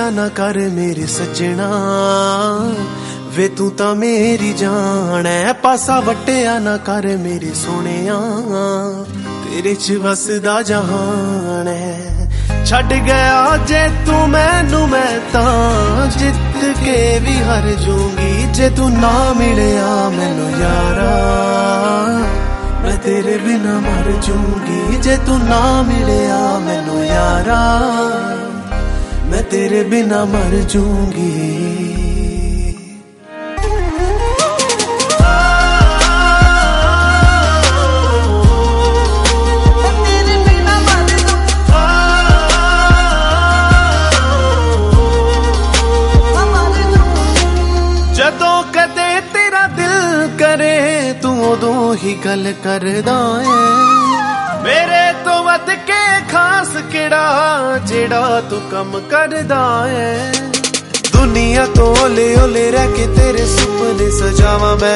रुसिया ना कर मेरे सजना, वे तू तां मेरी जान है। पासा वट्टिया ना कर मेरे सोहणिया, तेरे च वसदा जहान है। छड़ गया जे तू मैनू मैं तां जित के भी हार जूंगी। जे तू ना मिलिया मैनू यारा, मैं तेरे बिना मर जूंगी। जे तू ना मिलिया मैनू यारा, मैं तेरे बिना मर जूंगी। जदों कदे तेरा दिल करे तू उदों ही गल करदा है। मेरे तो वध के खास केड़ा जेड़ा तू कम करदा है। दुनिया तो ओले ओले रह के तेरे सुपने सजावां मैं,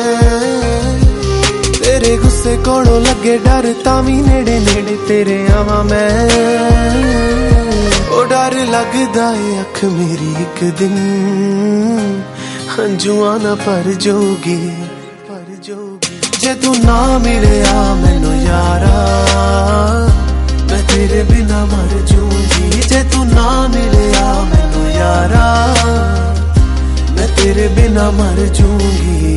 तेरे गुस्से कोलों लगे डर तावी नेड़े नेड़े तेरे आवां मैं। ओ डर लगदा है अख मेरी एक दिन हंजुआं ना भर जाऊगी। जे तू ना मिलिया मैनू यारा, मैं तेरे बिना मर जूंगी। जे तू ना मिलिया मैनू यारा, मैं तेरे बिना मर जूंगी।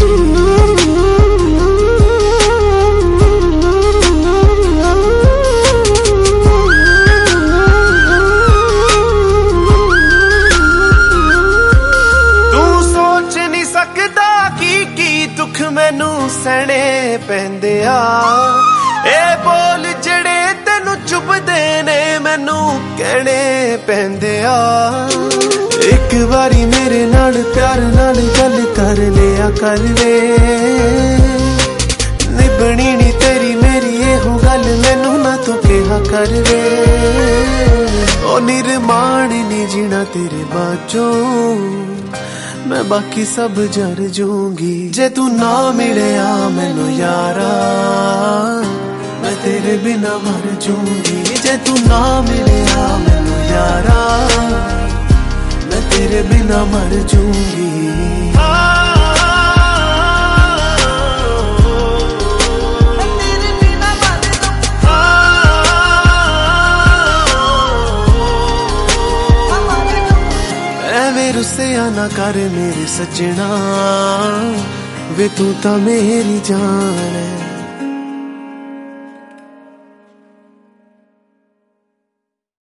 दुख मैनू सहने पैंदे आ, ए बोल जड़े तेनू चुभदे ने मैनू कहने पैंदे आ। एक बारी मेरे नाल प्यार नाल गल कर लिया कर वे, निभनी नी तेरी मेरी एहो गल मैनू ना तू कहा कर वे। ओ निर्माण नी जीना तेरे बाचों, मैं बाकी सब जर जूंगी। जे तू ना मिलिया मैनू यारा, मैं तेरे बिना मर जूंगी। जे तू ना मिलिया मैनू यारा, मैं तेरे बिना मर जूंगी। रुसिया ना कर मेरे सजना, वे तू तां मेरी जान है।